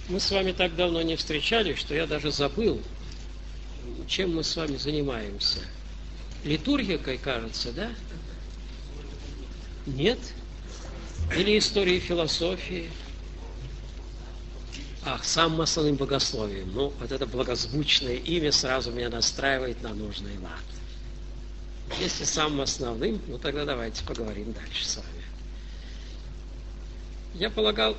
Мы с вами так давно не встречались, что я даже забыл, чем мы с вами занимаемся. Литургикой, кажется, да? Нет? Или историей философии? Ах, самым основным богословием. Ну, вот это благозвучное имя сразу меня настраивает на нужный лад. Если самым основным, ну тогда давайте поговорим дальше с вами. Я полагаю,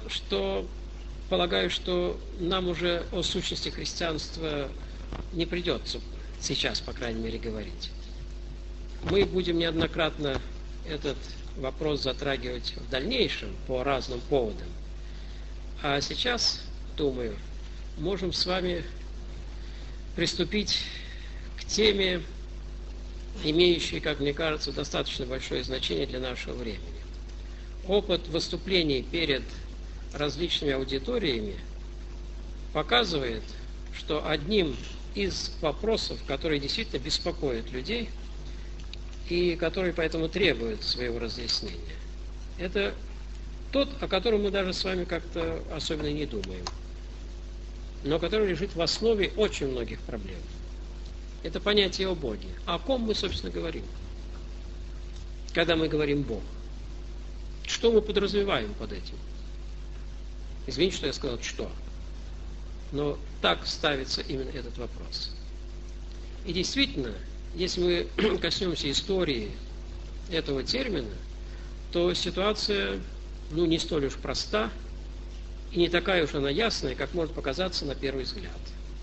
что нам уже о сущности христианства не придется сейчас, по крайней мере, говорить. Мы будем неоднократно этот вопрос затрагивать в дальнейшем по разным поводам. А сейчас, думаю, можем с вами приступить к теме, имеющей, как мне кажется, достаточно большое значение для нашего времени. Опыт выступлений перед различными аудиториями показывает, что одним из вопросов, которые действительно беспокоят людей и которые поэтому требуют своего разъяснения, это тот, о котором мы даже с вами как-то особенно не думаем, но который лежит в основе очень многих проблем. Это понятие о Боге. О ком мы, собственно, говорим, когда мы говорим «Бог»? Что мы подразумеваем под этим? Извините, что я сказал «что». Но так ставится именно этот вопрос. И действительно, если мы коснемся истории этого термина, то ситуация, не столь уж проста и не такая уж она ясная, как может показаться на первый взгляд.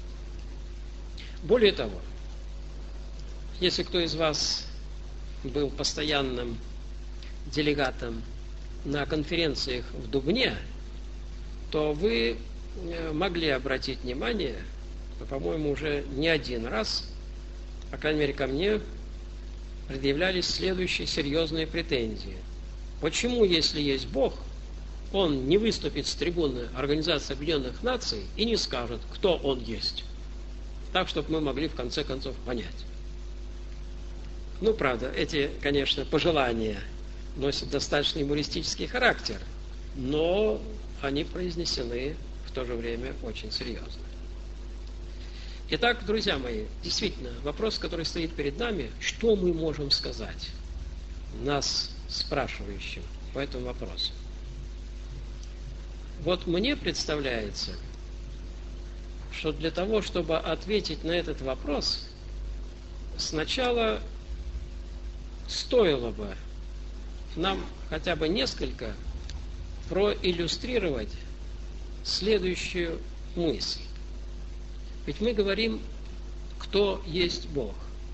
Более того, если кто из вас был постоянным делегатом на конференциях в Дубне, то вы могли обратить внимание, по-моему, уже не один раз, по крайней мере, ко мне предъявлялись следующие серьезные претензии. Почему, если есть Бог, Он не выступит с трибуны Организации Объединенных Наций и не скажет, кто Он есть? Так, чтобы мы могли в конце концов понять. Правда, эти, конечно, пожелания носят достаточно юмористический характер, но они произнесены в то же время очень серьезно. Итак, друзья мои, действительно, вопрос, который стоит перед нами, что мы можем сказать нас спрашивающим по этому вопросу? Вот мне представляется, что для того, чтобы ответить на этот вопрос, сначала стоило бы нам хотя бы несколько проиллюстрировать следующую мысль. Ведь мы говорим, кто есть Бог.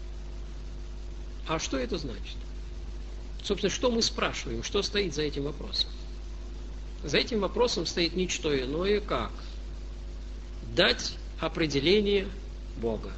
А что это значит? Собственно, что мы спрашиваем, что стоит за этим вопросом? За этим вопросом стоит не что иное, как дать определение Бога.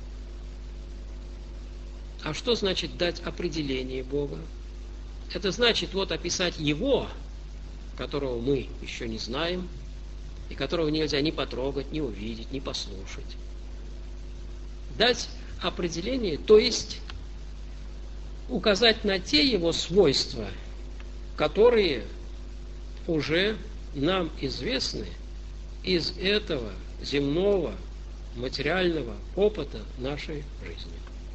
А что значит дать определение Бога? Это значит описать Его, которого мы еще не знаем, и которого нельзя ни потрогать, ни увидеть, ни послушать. Дать определение, то есть указать на те Его свойства, которые уже нам известны из этого земного материального опыта нашей жизни.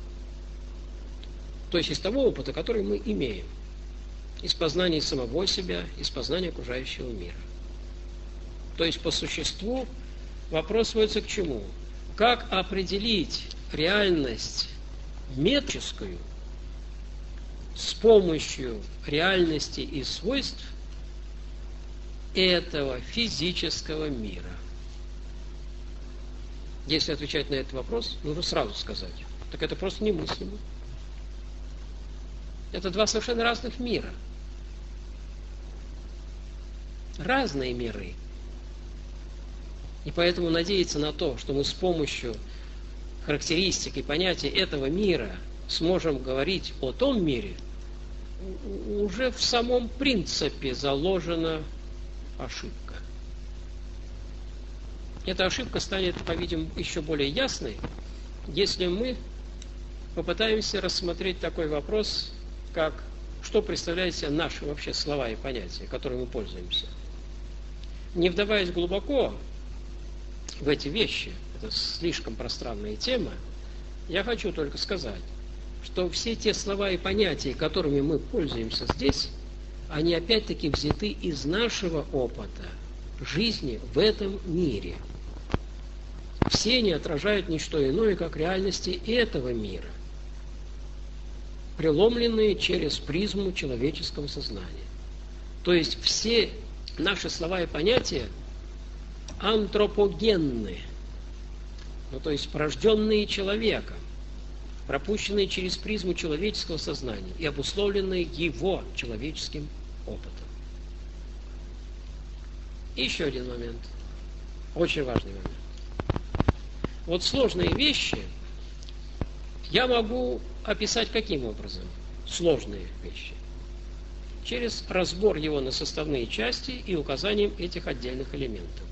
То есть из того опыта, который мы имеем. Из познания самого себя, из познания окружающего мира. То есть по существу вопрос сводится к чему? Как определить реальность метрическую с помощью реальности и свойств этого физического мира? Если отвечать на этот вопрос, нужно сразу сказать, так это просто немыслимо. Это два совершенно разных мира. Разные миры. И поэтому надеяться на то, что мы с помощью характеристик и понятий этого мира сможем говорить о том мире, уже в самом принципе заложена ошибка. Эта ошибка станет, по-видимому, еще более ясной, если мы попытаемся рассмотреть такой вопрос, как что представляют себе наши вообще слова и понятия, которыми мы пользуемся. Не вдаваясь глубоко в эти вещи, это слишком пространная тема, я хочу только сказать, что все те слова и понятия, которыми мы пользуемся здесь, они опять-таки взяты из нашего опыта жизни в этом мире. Все они отражают не что иное, как реальности этого мира, преломленные через призму человеческого сознания. То есть все наши слова и понятия антропогенны, то есть порожденные человеком, пропущенные через призму человеческого сознания и обусловленные его человеческим опытом. И еще один момент, очень важный момент. Вот сложные вещи я могу описать каким образом? Сложные вещи. Через разбор его на составные части и указанием этих отдельных элементов.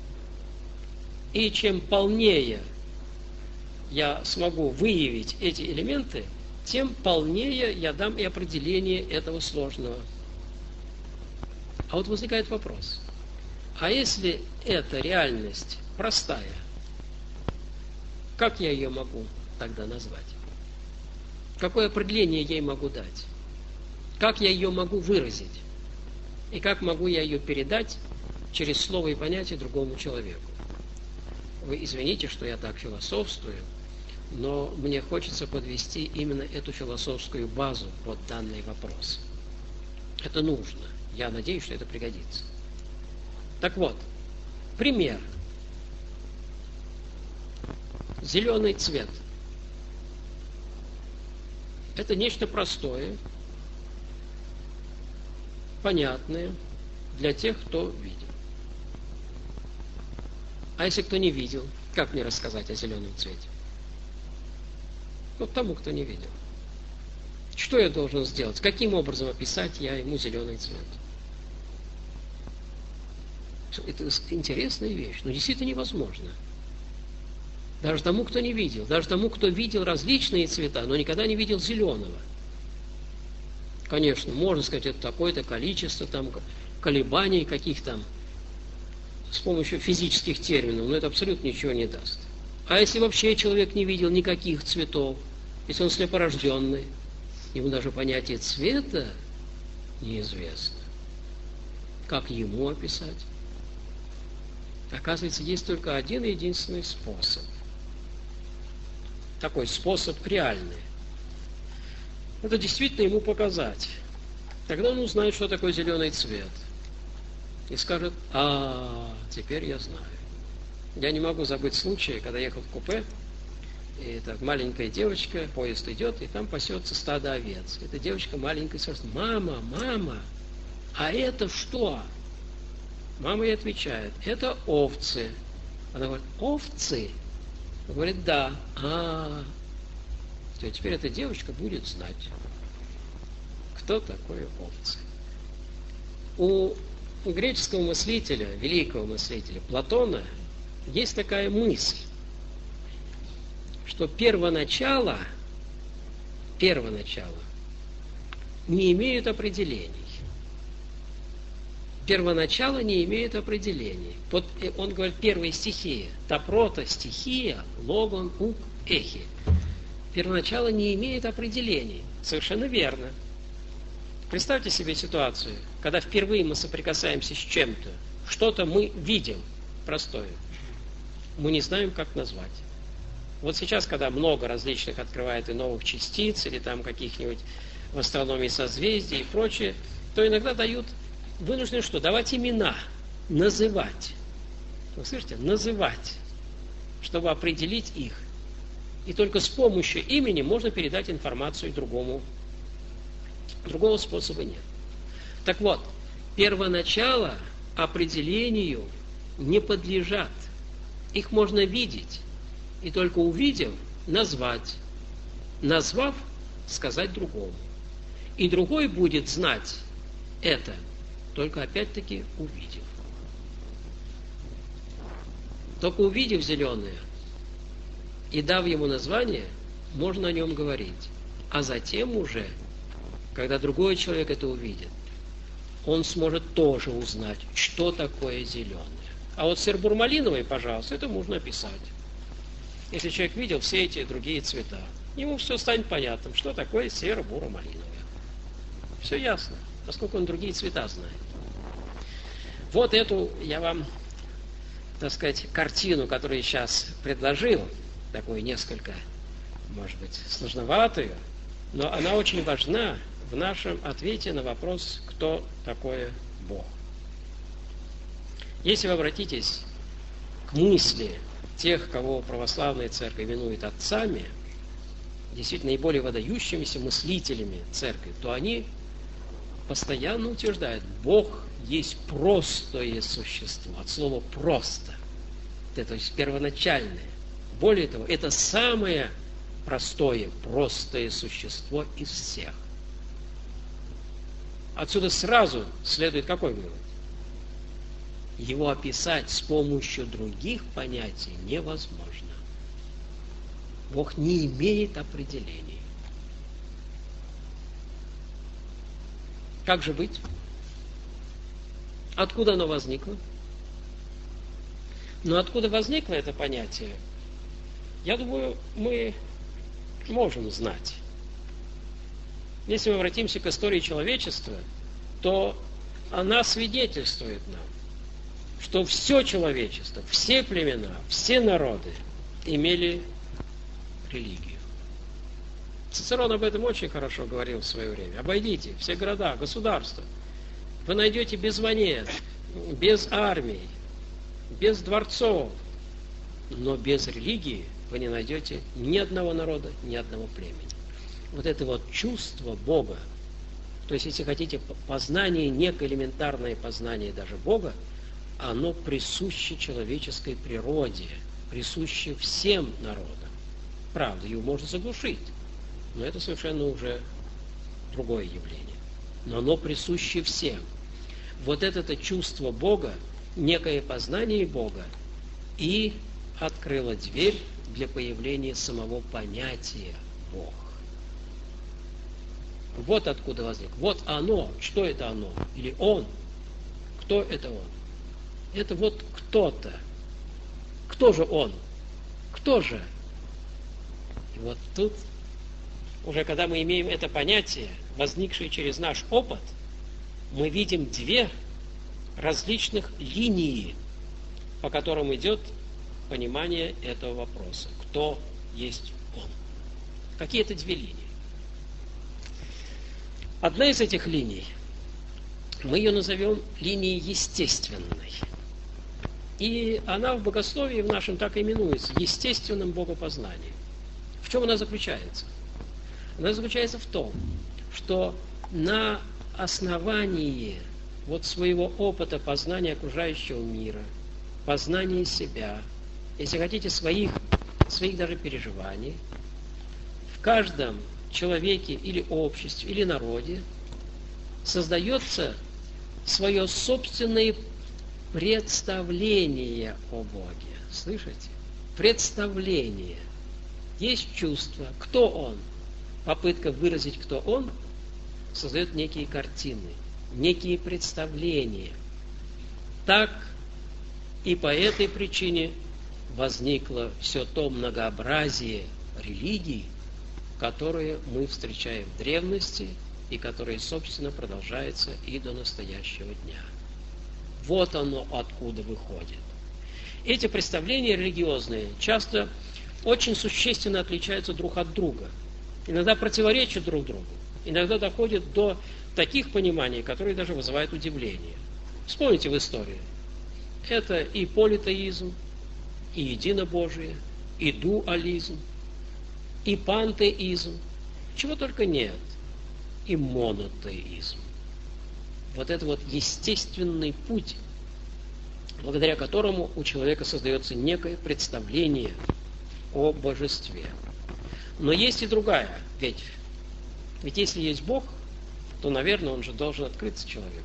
И чем полнее я смогу выявить эти элементы, тем полнее я дам и определение этого сложного. А вот возникает вопрос. А если эта реальность простая, как я ее могу тогда назвать? Какое определение я ей могу дать? Как я ее могу выразить? И как могу я ее передать через слово и понятие другому человеку? Вы извините, что я так философствую, но мне хочется подвести именно эту философскую базу под данный вопрос. Это нужно. Я надеюсь, что это пригодится. Так вот, пример. Зеленый цвет. Это нечто простое, понятное для тех, кто видел. А если кто не видел, как мне рассказать о зеленом цвете? Вот тому, кто не видел. Что я должен сделать? Каким образом описать я ему зеленый цвет? Это интересная вещь, но действительно невозможно. Даже тому, кто не видел. Даже тому, кто видел различные цвета, но никогда не видел зеленого. Конечно, можно сказать, это такое-то количество там, колебаний каких-то с помощью физических терминов, но это абсолютно ничего не даст. А если вообще человек не видел никаких цветов, если он слепорожденный, ему даже понятие цвета неизвестно. Как ему описать? Оказывается, есть только один и единственный способ. Такой способ реальный. Это действительно ему показать. Тогда он узнает, что такое зеленый цвет. И скажет: теперь я знаю. Я не могу забыть случай, когда ехал в купе, и так маленькая девочка, поезд идет, и там пасется стадо овец. Эта девочка маленькая спрашивает: мама, а это что? Мама ей отвечает: это овцы. Она говорит: овцы? Он говорит: да. Теперь эта девочка будет знать, кто такой овцы. У греческого мыслителя, великого мыслителя Платона, есть такая мысль, что первоначало не имеют определений. Первоначало не имеет определений. Вот он говорит, первая стихия. Та прото-стихия, логон, ук, эхи. Первоначало не имеет определений. Совершенно верно. Представьте себе ситуацию, когда впервые мы соприкасаемся с чем-то, что-то мы видим простое. Мы не знаем, как назвать. Вот сейчас, когда много различных открывает и новых частиц, или там каких-нибудь в астрономии созвездий и прочее, то иногда дают вынуждены что? Давать имена, называть. Вы слышите? Называть, чтобы определить их. И только с помощью имени можно передать информацию другому. Другого способа нет. Так вот, первоначало определению не подлежат. Их можно видеть. И только увидев, назвать. Назвав, сказать другому. И другой будет знать это, только опять-таки увидев. Только увидев зеленое и дав ему название, можно о нем говорить. А затем уже, когда другой человек это увидит, он сможет тоже узнать, что такое зеленое. А вот сербур-малиновый, пожалуйста, это можно описать. Если человек видел все эти другие цвета, ему все станет понятным, что такое серо-буро-малиновое. Все ясно, поскольку он другие цвета знает. Вот эту я вам, так сказать, картину, которую я сейчас предложил, такую несколько, может быть, сложноватую, но она очень важна в нашем ответе на вопрос, кто такой Бог. Если вы обратитесь к мысли тех, кого православная церковь именует отцами, действительно наиболее выдающимися мыслителями церкви, то они постоянно утверждают, Бог есть простое существо, от слова «просто», то есть первоначальное. Более того, это самое простое, простое существо из всех. Отсюда сразу следует какой вывод? Его описать с помощью других понятий невозможно. Бог не имеет определений. Как же быть? Откуда оно возникло? Но откуда возникло это понятие, я думаю, мы можем знать. Если мы обратимся к истории человечества, то она свидетельствует нам, что все человечество, все племена, все народы имели религию. Цицерон об этом очень хорошо говорил в свое время. Обойдите все города, государства. Вы найдете без монет, без армий, без дворцов, но без религии вы не найдете ни одного народа, ни одного племени. Вот это вот чувство Бога, то есть, если хотите, познание, некое элементарное познание даже Бога, оно присуще человеческой природе, присуще всем народам. Правда, его можно заглушить, но это совершенно уже другое явление. Но оно присуще всем. Вот это чувство Бога, некое познание Бога, и открыло дверь для появления самого понятия Бог. Вот откуда возник. Вот оно. Что это оно? Или он? Кто это он? Это вот кто-то. Кто же он? Кто же? И вот тут, уже когда мы имеем это понятие, возникшее через наш опыт, мы видим две различных линии, по которым идет понимание этого вопроса. Кто есть он? Какие это две линии? Одна из этих линий, мы ее назовем линией естественной. И она в богословии в нашем так и именуется естественным богопознанием. В чем она заключается? Она заключается в том, что на основании вот своего опыта познания окружающего мира, познания себя, если хотите, своих даже переживаний, в каждом человеке или обществе, или народе создается свое собственное представление о Боге. Слышите? Представление. Есть чувство. Кто Он? Попытка выразить, кто Он, создает некие картины, некие представления. Так и по этой причине возникло все то многообразие религий, которые мы встречаем в древности и которые, собственно, продолжаются и до настоящего дня. Вот оно откуда выходит. Эти представления религиозные часто очень существенно отличаются друг от друга. Иногда противоречат друг другу. Иногда доходят до таких пониманий, которые даже вызывают удивление. Вспомните в истории. Это и политеизм, и единобожие, и дуализм, и пантеизм, чего только нет, и монотеизм. Вот это вот естественный путь, благодаря которому у человека создается некое представление о божестве. Но есть и другая ветвь. Ведь если есть Бог, то, наверное, Он же должен открыться человеку.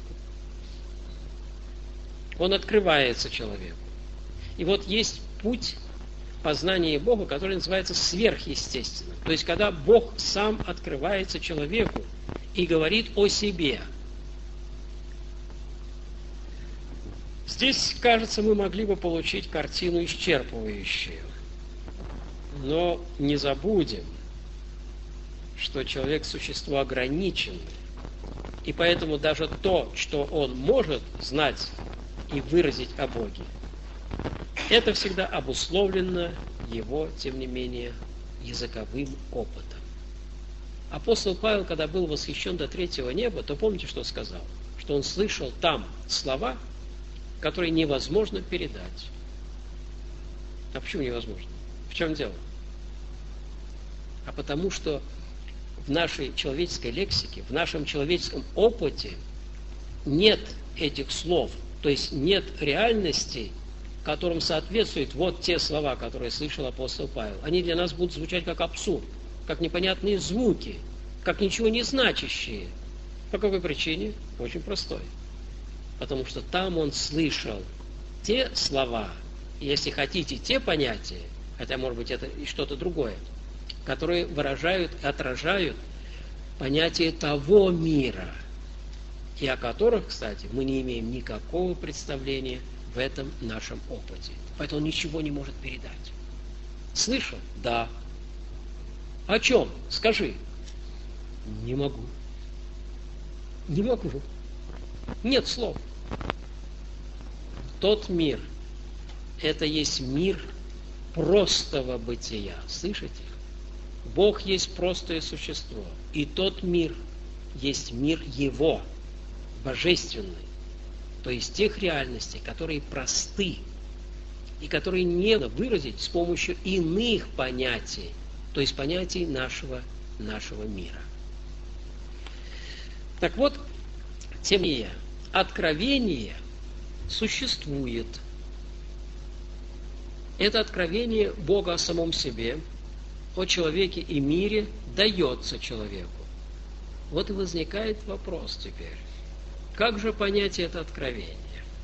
Он открывается человеку. И вот есть путь познания Бога, который называется сверхъестественным. То есть, когда Бог сам открывается человеку и говорит о себе. Здесь, кажется, мы могли бы получить картину исчерпывающую. Но не забудем, что человек – существо ограниченное. И поэтому даже то, что он может знать и выразить о Боге, это всегда обусловлено его, тем не менее, языковым опытом. Апостол Павел, когда был восхищен до третьего неба, то помните, что сказал? Что он слышал там слова, которые невозможно передать. А почему невозможно? В чем дело? А потому что в нашей человеческой лексике, в нашем человеческом опыте нет этих слов, то есть нет реальности, которым соответствуют вот те слова, которые слышал апостол Павел. Они для нас будут звучать как абсурд, как непонятные звуки, как ничего не значащие. По какой причине? Очень простой. Потому что там он слышал те слова, если хотите, те понятия, хотя, может быть, это и что-то другое, которые выражают и отражают понятие того мира, и о которых, кстати, мы не имеем никакого представления в этом нашем опыте. Поэтому он ничего не может передать. Слышал? Да. О чем? Скажи. Не могу. Не могу. Нет слов. Тот мир, это есть мир простого бытия. Слышите? Бог есть простое существо. И тот мир есть мир Его, божественный. То есть тех реальностей, которые просты и которые не выразить с помощью иных понятий, то есть понятий нашего мира. Так вот, тем не менее, откровение существует. Это откровение Бога о самом себе, о человеке и мире дается человеку. Вот и возникает вопрос теперь. Как же понять это откровение?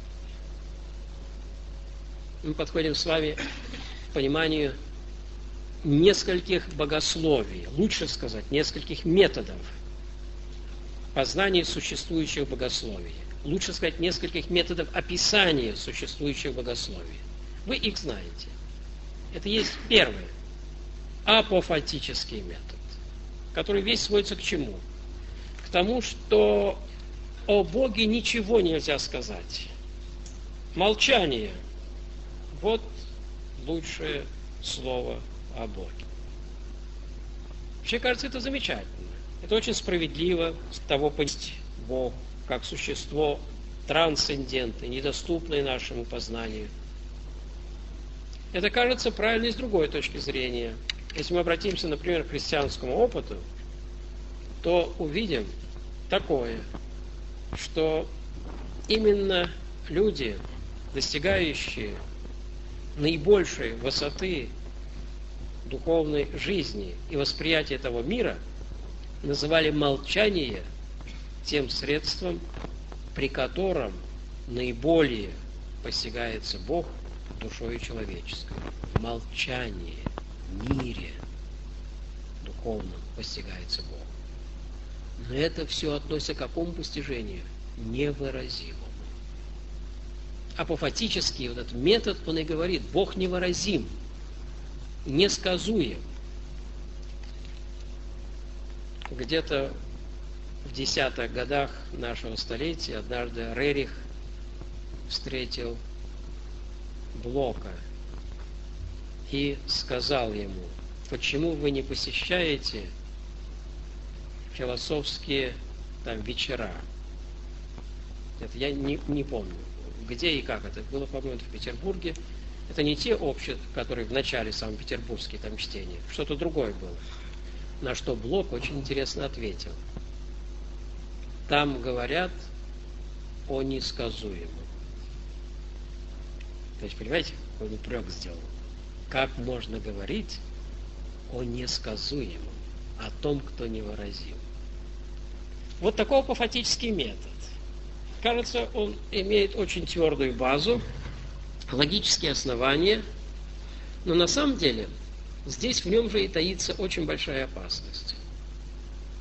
Мы подходим с вами к пониманию нескольких богословий, лучше сказать, нескольких методов познания существующих богословий. Лучше сказать, нескольких методов описания существующих богословий. Вы их знаете. Это есть первый, апофатический метод, который весь сводится к чему? К тому, что о Боге ничего нельзя сказать. Молчание. Вот лучшее слово о Боге. Вообще, кажется, это замечательно. Это очень справедливо с того понять Бог как существо трансцендентное, недоступное нашему познанию. Это кажется правильно и с другой точки зрения. Если мы обратимся, например, к христианскому опыту, то увидим такое, что именно люди, достигающие наибольшей высоты духовной жизни и восприятия этого мира, называли молчание тем средством, при котором наиболее постигается Бог душою человеческой. В молчании, в мире духовном постигается Бог. Но это все относится к какому постижению? Невыразимому. Апофатический вот этот метод, он и говорит, Бог невыразим, несказуем. Где-то в 10-х годах нашего столетия однажды Рерих встретил Блока и сказал ему: почему вы не посещаете философские там вечера? Это я не помню, где и как это было, по-моему, в Петербурге. Это не те общества, которые в начале Санкт-Петербургские там чтения, что-то другое было. На что Блок очень интересно ответил. Там говорят о несказуемом. То есть, понимаете, какой упрек сделал. Как можно говорить о несказуемом, о том, кто невыразим? Вот такой апофатический метод. Кажется, он имеет очень твердую базу, логические основания, но на самом деле здесь в нем же и таится очень большая опасность.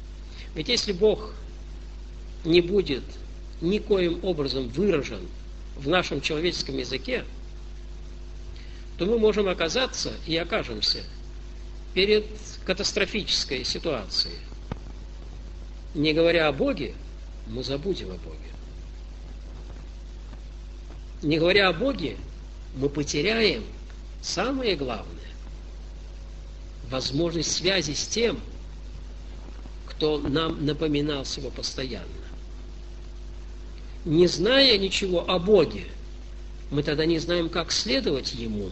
Ведь если Бог не будет никоим образом выражен в нашем человеческом языке, то мы можем оказаться и окажемся перед катастрофической ситуацией. Не говоря о Боге, мы забудем о Боге. Не говоря о Боге, мы потеряем самое главное – возможность связи с тем, кто нам напоминался его постоянно. Не зная ничего о Боге, мы тогда не знаем, как следовать Ему.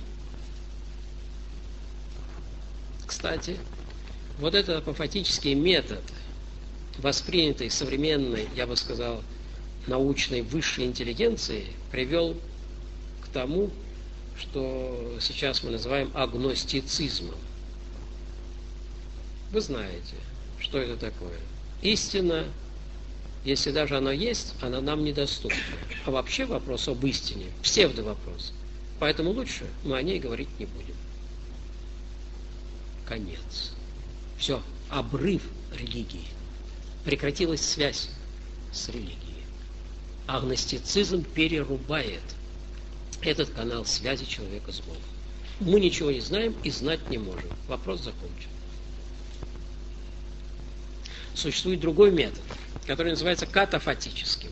Кстати, вот этот апофатический метод, воспринятый современной, я бы сказал, научной высшей интеллигенцией, привел к тому, что сейчас мы называем агностицизмом. Вы знаете, что это такое. Истина, если даже она есть, она нам недоступна. А вообще вопрос об истине – псевдовопрос. Поэтому лучше мы о ней говорить не будем. Конец. Все. Обрыв религии. Прекратилась связь с религией. Агностицизм перерубает этот канал связи человека с Богом. Мы ничего не знаем и знать не можем. Вопрос закончен. Существует другой метод, который называется катафатическим,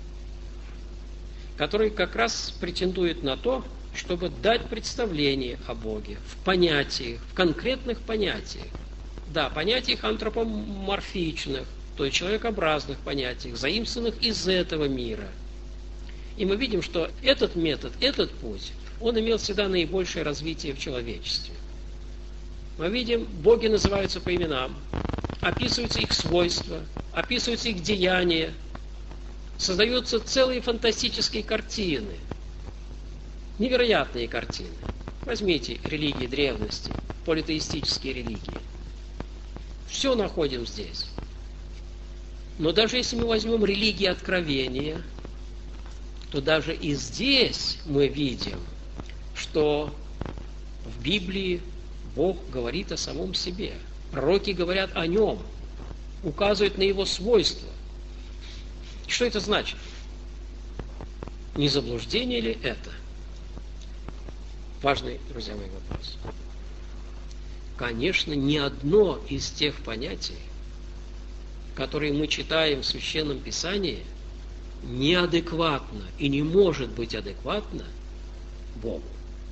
который как раз претендует на то, чтобы дать представление о Боге в понятиях, в конкретных понятиях. Да, понятиях антропоморфичных, то есть человекообразных понятиях, заимствованных из этого мира. И мы видим, что этот метод, этот путь, он имел всегда наибольшее развитие в человечестве. Мы видим, боги называются по именам, описываются их свойства, описываются их деяния, создаются целые фантастические картины, невероятные картины. Возьмите религии древности, политеистические религии. Все находим здесь. Но даже если мы возьмем религии откровения, то даже и здесь мы видим, что в Библии Бог говорит о самом себе. Пророки говорят о нем, указывают на его свойства. Что это значит? Не заблуждение ли это? Важный, друзья мои, вопрос. Конечно, ни одно из тех понятий, которые мы читаем в Священном Писании, неадекватно и не может быть адекватно Богу.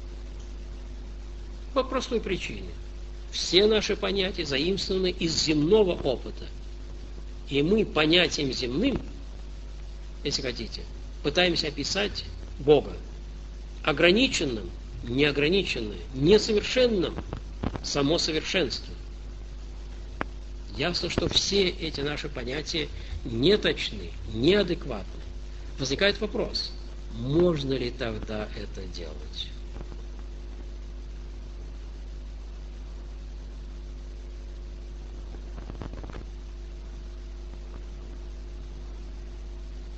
По простой причине. Все наши понятия заимствованы из земного опыта. И мы понятием земным, если хотите, пытаемся описать Бога. Ограниченным, неограниченным, несовершенным, само совершенство. Ясно, что все эти наши понятия неточны, неадекватны. Возникает вопрос, можно ли тогда это делать?